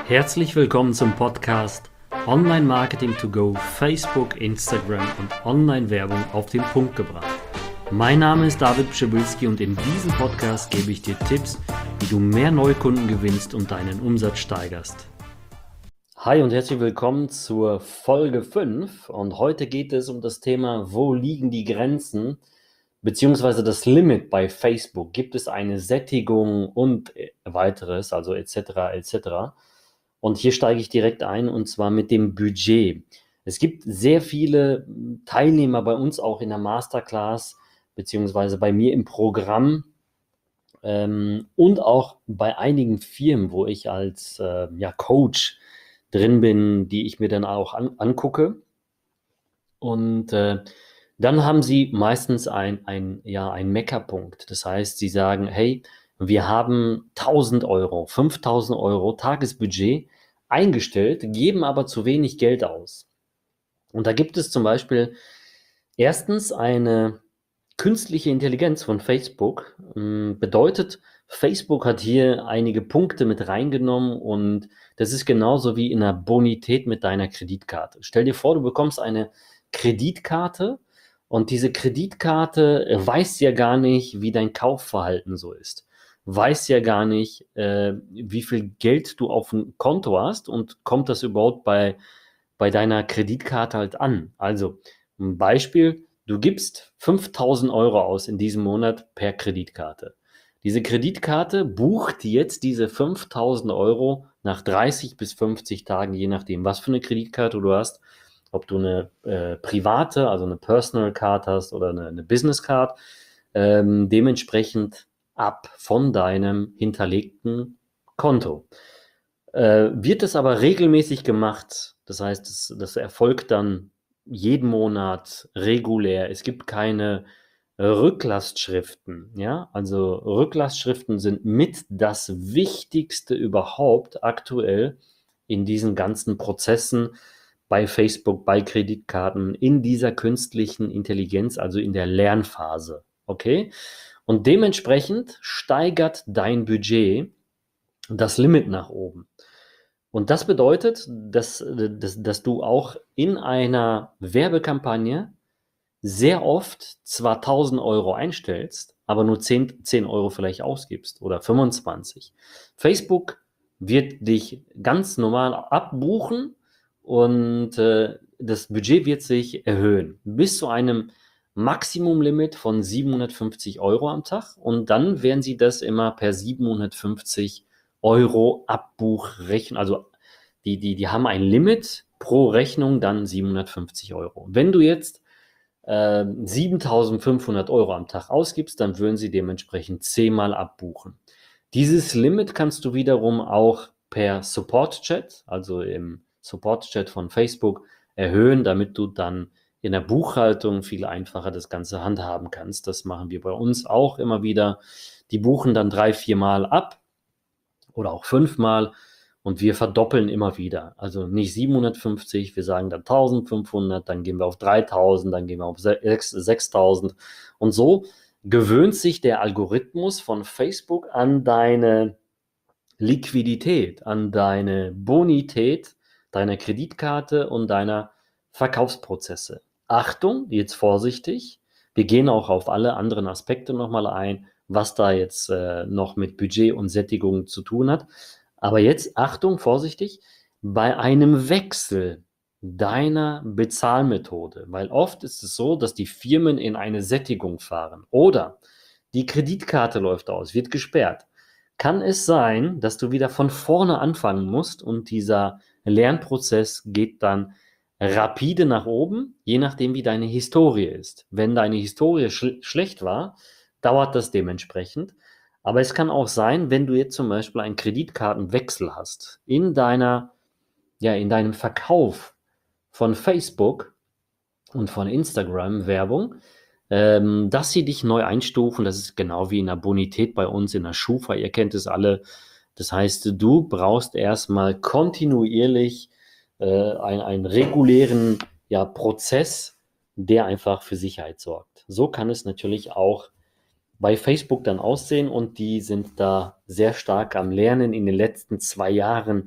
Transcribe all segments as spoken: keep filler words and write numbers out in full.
Herzlich willkommen zum Podcast Online Marketing to Go, Facebook, Instagram und Online-Werbung auf den Punkt gebracht. Mein Name ist David Pschibilski und in diesem Podcast gebe ich dir Tipps, wie du mehr Neukunden gewinnst und deinen Umsatz steigerst. Hi und herzlich willkommen zur Folge fünf und heute geht es um das Thema, wo liegen die Grenzen beziehungsweise das Limit bei Facebook. Gibt es eine Sättigung und weiteres, also et cetera et cetera. Und hier steige ich direkt ein und zwar mit dem Budget. Es gibt sehr viele Teilnehmer bei uns auch in der Masterclass beziehungsweise bei mir im Programm ähm, und auch bei einigen Firmen, wo ich als äh, ja, Coach drin bin, die ich mir dann auch an, angucke. Und äh, dann haben sie meistens ein, ein, ja, einen Meckerpunkt. Das heißt, sie sagen, hey, wir haben tausend Euro, fünftausend Euro Tagesbudget eingestellt, geben aber zu wenig Geld aus. Und da gibt es zum Beispiel erstens eine künstliche Intelligenz von Facebook. Ähm, Bedeutet, Facebook hat hier einige Punkte mit reingenommen und das ist genauso wie in der Bonität mit deiner Kreditkarte. Stell dir vor, du bekommst eine Kreditkarte und diese Kreditkarte äh, weiß ja gar nicht, wie dein Kaufverhalten so ist. Weiß ja gar nicht, äh, wie viel Geld du auf dem Konto hast und kommt das überhaupt bei, bei deiner Kreditkarte halt an. Also ein Beispiel, du gibst fünftausend Euro aus in diesem Monat per Kreditkarte. Diese Kreditkarte bucht jetzt diese fünftausend Euro nach dreißig bis fünfzig Tagen, je nachdem, was für eine Kreditkarte du hast, ob du eine äh, private, also eine Personal Card hast oder eine, eine Business Card, ähm, dementsprechend ab von deinem hinterlegten Konto. Äh, wird es aber regelmäßig gemacht, das heißt, das, das erfolgt dann jeden Monat regulär. Es gibt keine äh, Rücklastschriften, ja, also Rücklastschriften sind mit das Wichtigste überhaupt aktuell in diesen ganzen Prozessen bei Facebook, bei Kreditkarten, in dieser künstlichen Intelligenz, also in der Lernphase, okay? Und dementsprechend steigert dein Budget das Limit nach oben. Und das bedeutet, dass, dass, dass du auch in einer Werbekampagne sehr oft zwar tausend Euro einstellst, aber nur zehn, zehn Euro vielleicht ausgibst oder fünfundzwanzig. Facebook wird dich ganz normal abbuchen und äh, das Budget wird sich erhöhen bis zu einem Maximumlimit von siebenhundertfünfzig Euro am Tag und dann werden sie das immer per siebenhundertfünfzig Euro Abbuchrechnen, also die, die, die haben ein Limit pro Rechnung, dann siebenhundertfünfzig Euro. Wenn du jetzt äh, siebentausendfünfhundert Euro am Tag ausgibst, dann würden sie dementsprechend zehnmal abbuchen. Dieses Limit kannst du wiederum auch per Support-Chat, also im Support-Chat von Facebook, erhöhen, damit du dann in der Buchhaltung viel einfacher das Ganze handhaben kannst. Das machen wir bei uns auch immer wieder. Die buchen dann drei, viermal ab oder auch fünfmal und wir verdoppeln immer wieder. Also nicht siebenhundertfünfzig, wir sagen dann eintausendfünfhundert, dann gehen wir auf dreitausend, dann gehen wir auf sechstausend und so gewöhnt sich der Algorithmus von Facebook an deine Liquidität, an deine Bonität deiner Kreditkarte und deiner Verkaufsprozesse. Achtung, jetzt vorsichtig, wir gehen auch auf alle anderen Aspekte nochmal ein, was da jetzt äh, noch mit Budget und Sättigung zu tun hat. Aber jetzt, Achtung, vorsichtig, bei einem Wechsel deiner Bezahlmethode, weil oft ist es so, dass die Firmen in eine Sättigung fahren oder die Kreditkarte läuft aus, wird gesperrt, kann es sein, dass du wieder von vorne anfangen musst und dieser Lernprozess geht dann rapide nach oben, je nachdem, wie deine Historie ist. Wenn deine Historie schl- schlecht war, dauert das dementsprechend. Aber es kann auch sein, wenn du jetzt zum Beispiel einen Kreditkartenwechsel hast in deiner, ja, in deinem Verkauf von Facebook und von Instagram-Werbung, ähm, dass sie dich neu einstufen. Das ist genau wie in der Bonität bei uns in der Schufa. Ihr kennt es alle. Das heißt, du brauchst erstmal kontinuierlich äh, ein, einen regulären ja, Prozess, der einfach für Sicherheit sorgt. So kann es natürlich auch bei Facebook dann aussehen und die sind da sehr stark am Lernen in den letzten zwei Jahren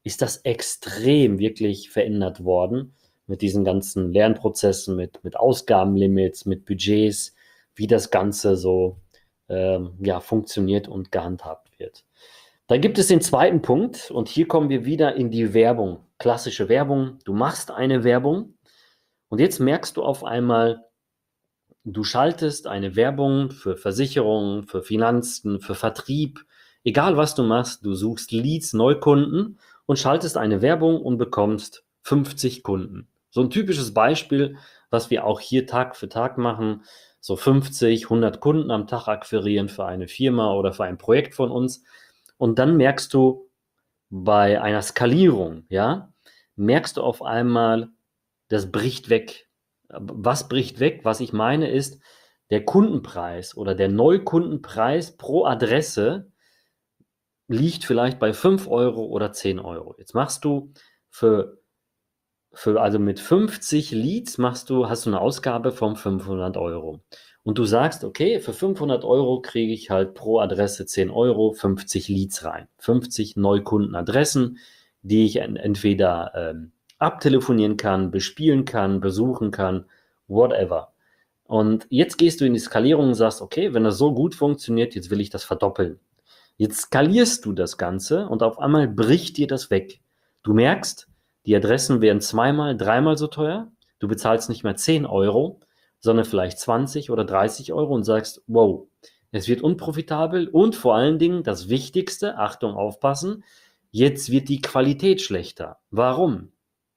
ist das extrem wirklich verändert worden mit diesen ganzen Lernprozessen, mit, mit Ausgabenlimits, mit Budgets, wie das Ganze so ähm, ja, funktioniert und gehandhabt wird. Dann gibt es den zweiten Punkt und hier kommen wir wieder in die Werbung. Klassische Werbung. Du machst eine Werbung und jetzt merkst du auf einmal, du schaltest eine Werbung für Versicherungen, für Finanzen, für Vertrieb, egal was du machst, du suchst Leads, Neukunden und schaltest eine Werbung und bekommst fünfzig Kunden. So ein typisches Beispiel, was wir auch hier Tag für Tag machen, so fünfzig, hundert Kunden am Tag akquirieren für eine Firma oder für ein Projekt von uns. Und dann merkst du bei einer Skalierung, ja, merkst du auf einmal, das bricht weg. Was bricht weg? Was ich meine ist, der Kundenpreis oder der Neukundenpreis pro Adresse liegt vielleicht bei fünf Euro oder zehn Euro. Jetzt machst du für, für also mit fünfzig Leads machst du, hast du eine Ausgabe von fünfhundert Euro. Und du sagst, okay, für fünfhundert Euro kriege ich halt pro Adresse zehn Euro, fünfzig Leads rein. fünfzig Neukundenadressen, die ich entweder ähm, abtelefonieren kann, bespielen kann, besuchen kann, whatever. Und jetzt gehst du in die Skalierung und sagst, okay, wenn das so gut funktioniert, jetzt will ich das verdoppeln. Jetzt skalierst du das Ganze und auf einmal bricht dir das weg. Du merkst, die Adressen werden zweimal, dreimal so teuer. Du bezahlst nicht mehr zehn Euro, sondern vielleicht zwanzig oder dreißig Euro und sagst, wow, es wird unprofitabel und vor allen Dingen das Wichtigste, Achtung, aufpassen, jetzt wird die Qualität schlechter. Warum?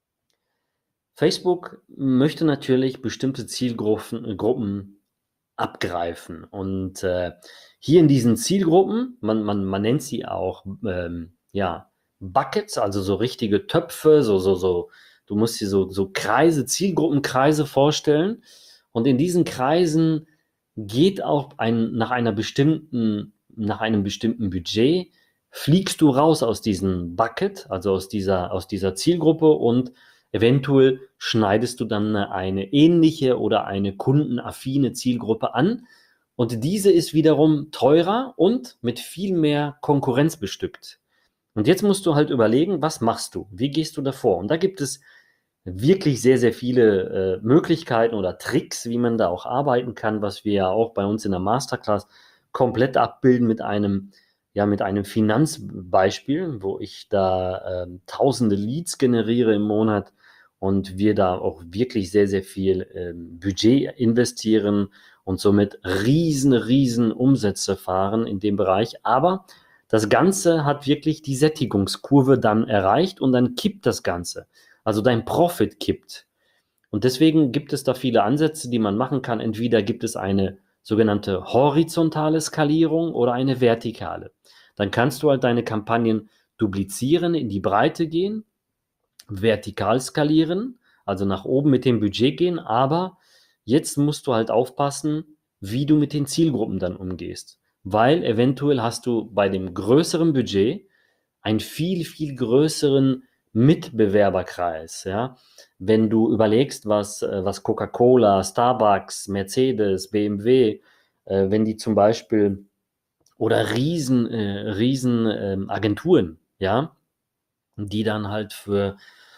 Facebook möchte natürlich bestimmte Zielgruppen äh, Gruppen abgreifen. Und äh, hier in diesen Zielgruppen, man, man, man nennt sie auch ähm, ja, Buckets, also so richtige Töpfe, so, so, so, du musst dir so, so Kreise, Zielgruppenkreise vorstellen. Und in diesen Kreisen geht auch ein, nach einer bestimmten, nach einem bestimmten Budget, fliegst du raus aus diesem Bucket, also aus dieser, aus dieser Zielgruppe und eventuell schneidest du dann eine ähnliche oder eine kundenaffine Zielgruppe an und diese ist wiederum teurer und mit viel mehr Konkurrenz bestückt. Und jetzt musst du halt überlegen, was machst du? Wie gehst du davor? Und da gibt es wirklich sehr, sehr viele äh, Möglichkeiten oder Tricks, wie man da auch arbeiten kann, was wir ja auch bei uns in der Masterclass komplett abbilden mit einem, ja, mit einem Finanzbeispiel, wo ich da äh, tausende Leads generiere im Monat und wir da auch wirklich sehr, sehr viel äh, Budget investieren und somit riesen, riesen Umsätze fahren in dem Bereich. Aber das Ganze hat wirklich die Sättigungskurve dann erreicht und dann kippt das Ganze. Also dein Profit kippt. Und deswegen gibt es da viele Ansätze, die man machen kann. Entweder gibt es eine sogenannte horizontale Skalierung oder eine vertikale. Dann kannst du halt deine Kampagnen duplizieren, in die Breite gehen, vertikal skalieren, also nach oben mit dem Budget gehen, aber jetzt musst du halt aufpassen, wie du mit den Zielgruppen dann umgehst, weil eventuell hast du bei dem größeren Budget einen viel, viel größeren Mitbewerberkreis, ja. Wenn du überlegst, was, äh, was Coca-Cola, Starbucks, Mercedes, B M W, äh, wenn die zum Beispiel oder riesen, äh, riesen ähm, Agenturen, ja, die dann halt für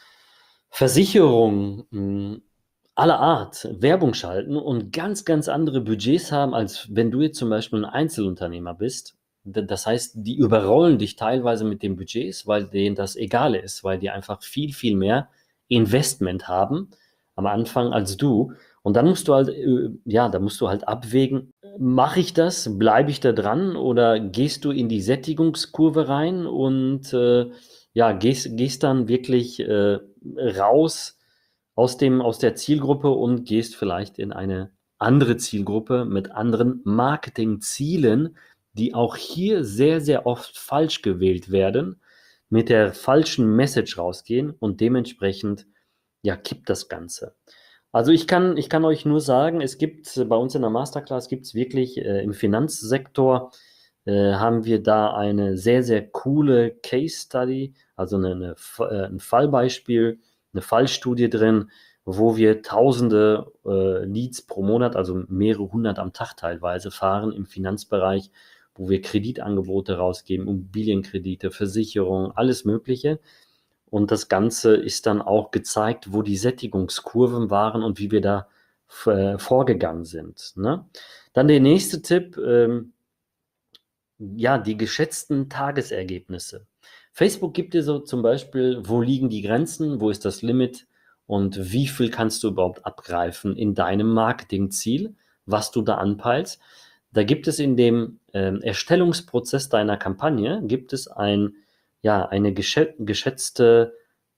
Versicherungen mh, aller Art Werbung schalten und ganz, ganz andere Budgets haben, als wenn du jetzt zum Beispiel ein Einzelunternehmer bist. D- Das heißt, die überrollen dich teilweise mit den Budgets, weil denen das egal ist, weil die einfach viel, viel mehr Investment haben am Anfang als du. Und dann musst du halt, äh, ja, da musst du halt abwägen, mache ich das, bleibe ich da dran oder gehst du in die Sättigungskurve rein und äh, ja, gehst, gehst dann wirklich äh, raus aus dem, aus der Zielgruppe und gehst vielleicht in eine andere Zielgruppe mit anderen Marketingzielen, die auch hier sehr, sehr oft falsch gewählt werden, mit der falschen Message rausgehen und dementsprechend, ja, kippt das Ganze. Also ich kann, ich kann euch nur sagen, es gibt äh, bei uns in der Masterclass gibt es wirklich äh, im Finanzsektor äh, haben wir da eine sehr, sehr coole Case Study, also eine, eine, F- äh, ein Fallbeispiel, eine Fallstudie drin, wo wir tausende äh, Leads pro Monat, also mehrere hundert am Tag teilweise fahren im Finanzbereich, wo wir Kreditangebote rausgeben, Immobilienkredite, Versicherungen, alles Mögliche. Und das Ganze ist dann auch gezeigt, wo die Sättigungskurven waren und wie wir da äh, vorgegangen sind. Ne? Dann der nächste Tipp, ähm, ja, die geschätzten Tagesergebnisse. Facebook gibt dir so zum Beispiel, wo liegen die Grenzen, wo ist das Limit und wie viel kannst du überhaupt abgreifen in deinem Marketingziel, was du da anpeilst. Da gibt es in dem ähm, Erstellungsprozess deiner Kampagne, gibt es ein, ja, eine geschä geschätzte,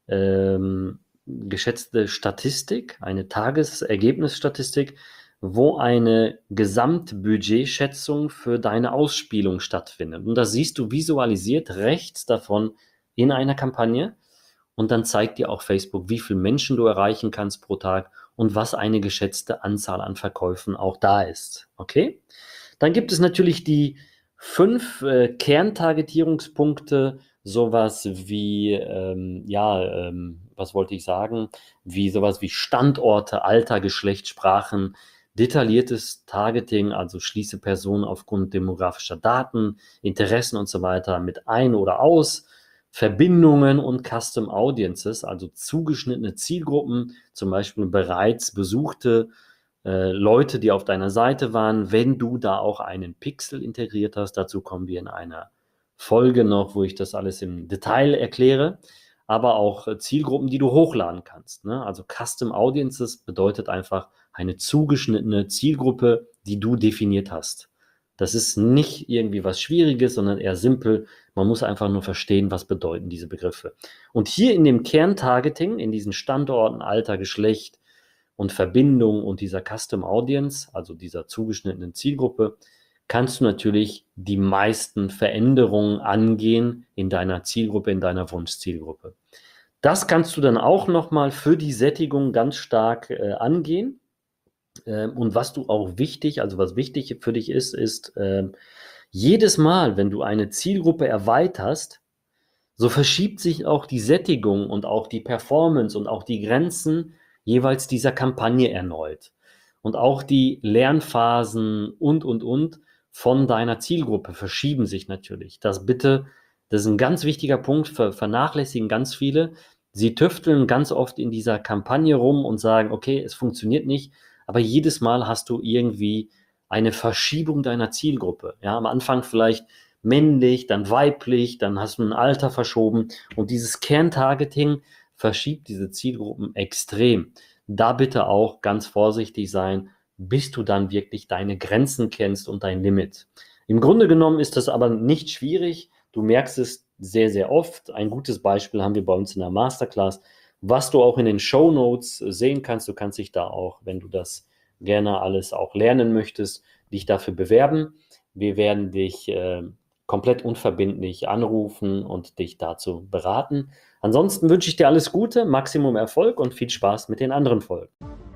ähm, geschätzte Statistik, eine Tagesergebnisstatistik, wo eine Gesamtbudgetschätzung für deine Ausspielung stattfindet. Und das siehst du visualisiert rechts davon in einer Kampagne. Und dann zeigt dir auch Facebook, wie viele Menschen du erreichen kannst pro Tag und was eine geschätzte Anzahl an Verkäufen auch da ist. Okay? Dann gibt es natürlich die fünf äh, Kerntargetierungspunkte, sowas wie, ähm, ja, ähm, was wollte ich sagen, wie sowas wie Standorte, Alter, Geschlecht, Sprachen, detailliertes Targeting, also schließe Personen aufgrund demografischer Daten, Interessen und so weiter mit ein oder aus, Verbindungen und Custom Audiences, also zugeschnittene Zielgruppen, zum Beispiel bereits besuchte äh, Leute, die auf deiner Seite waren, wenn du da auch einen Pixel integriert hast. Dazu kommen wir in einer Folge noch, wo ich das alles im Detail erkläre, aber auch äh, Zielgruppen, die du hochladen kannst. Ne? Also Custom Audiences bedeutet einfach eine zugeschnittene Zielgruppe, die du definiert hast. Das ist nicht irgendwie was Schwieriges, sondern eher simpel. Man muss einfach nur verstehen, was bedeuten diese Begriffe. Und hier in dem Kerntargeting, in diesen Standorten, Alter, Geschlecht und Verbindung und dieser Custom Audience, also dieser zugeschnittenen Zielgruppe, kannst du natürlich die meisten Veränderungen angehen in deiner Zielgruppe, in deiner Wunschzielgruppe. Das kannst du dann auch nochmal für die Sättigung ganz stark äh, angehen. Ähm, und was du auch wichtig, also was wichtig für dich ist, ist, äh, jedes Mal, wenn du eine Zielgruppe erweiterst, so verschiebt sich auch die Sättigung und auch die Performance und auch die Grenzen jeweils dieser Kampagne erneut. Und auch die Lernphasen und, und, und von deiner Zielgruppe verschieben sich natürlich. Das bitte, das ist ein ganz wichtiger Punkt, ver vernachlässigen ganz viele. Sie tüfteln ganz oft in dieser Kampagne rum und sagen, okay, es funktioniert nicht, aber jedes Mal hast du irgendwie eine Verschiebung deiner Zielgruppe. Ja, am Anfang vielleicht männlich, dann weiblich, dann hast du ein Alter verschoben und dieses Kerntargeting verschiebt diese Zielgruppen extrem. Da bitte auch ganz vorsichtig sein, bis du dann wirklich deine Grenzen kennst und dein Limit. Im Grunde genommen ist das aber nicht schwierig. Du merkst es sehr, sehr oft. Ein gutes Beispiel haben wir bei uns in der Masterclass, was du auch in den Shownotes sehen kannst. Du kannst dich da auch, wenn du das gerne alles auch lernen möchtest, dich dafür bewerben. Wir werden dich äh, komplett unverbindlich anrufen und dich dazu beraten. Ansonsten wünsche ich dir alles Gute, Maximum Erfolg und viel Spaß mit den anderen Folgen.